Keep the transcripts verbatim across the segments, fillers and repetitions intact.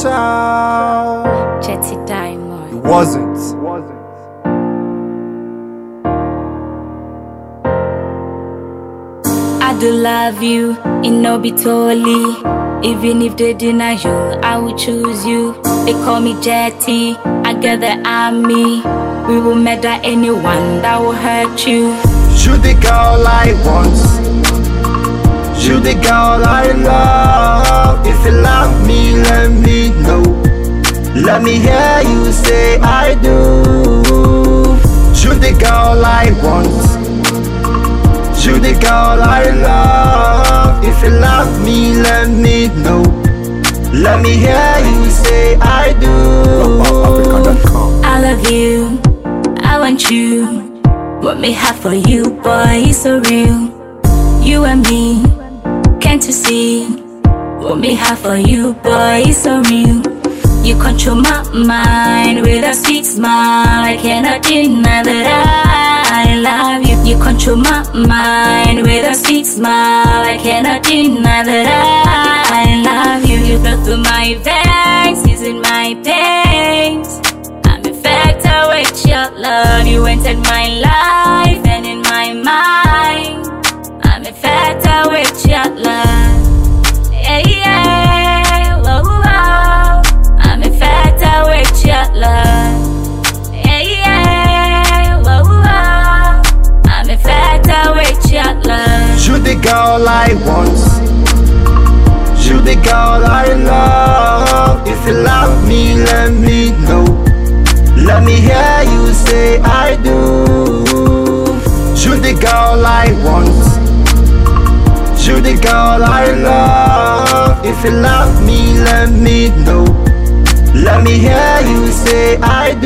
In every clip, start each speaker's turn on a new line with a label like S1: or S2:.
S1: child.
S2: Jetty Diamond.
S1: It wasn't.
S2: I do love you, it no be totally. Even if they deny you, I will choose you. They call me Jetty, I get the army. We will murder anyone that will hurt you.
S1: You the girl I want, you the girl I love. If you love me, let me know. Let me hear you say I do. You the girl I want, you the girl I love. If you love me, let me know. Let me hear you say I do.
S2: I love you, I want you. What me have for you, boy, is so real. You and me, can't you see? What me have for you, boy, is so real. You control my mind with a sweet smile. I cannot deny that I love you. You control my mind with a sweet smile. I cannot deny that I love you. You go through my veins, easing my pains. I'm infected with your love. You entered my life and in my mind. I'm infected with your love. Yeah, yeah, whoa, whoa. I'm infected with your love. Yeah, yeah, whoa, whoa. I'm infected with your love.
S1: You the girl I want, you the girl I love. If you love me, let me know. Let me hear you say I do. You the girl I want, you the girl I love. If you love me, let me know. Let me hear you say I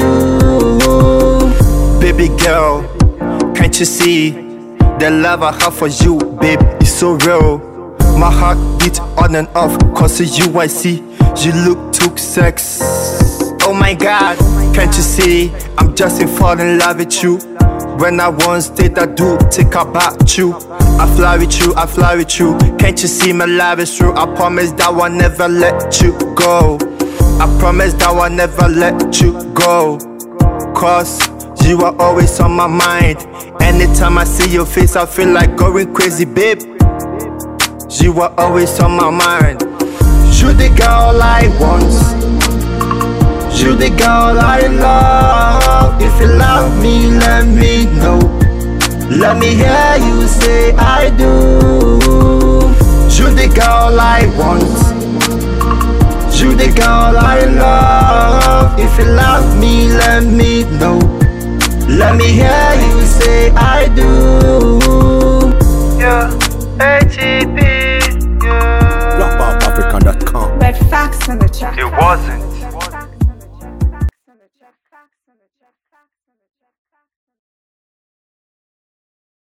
S1: do. Baby girl, can't you see the love I have for you, babe, is so real. My heart beats on and off, cause of you I see. You look too sex. Oh my God, can't you see I'm just in fall in love with you. When I want state I do think about you. I fly with you, I fly with you. Can't you see my love is true? I promise that I'll never let you go. I promise that I'll never let you go. Cause you are always on my mind. Anytime I see your face I feel like going crazy, babe. You are always on my mind. You the girl I want, you the girl I love. If you love me, let me know. Let me hear you say I do. You the girl I want, you the girl I love. If you love me, let me know. Let me hear you say I do.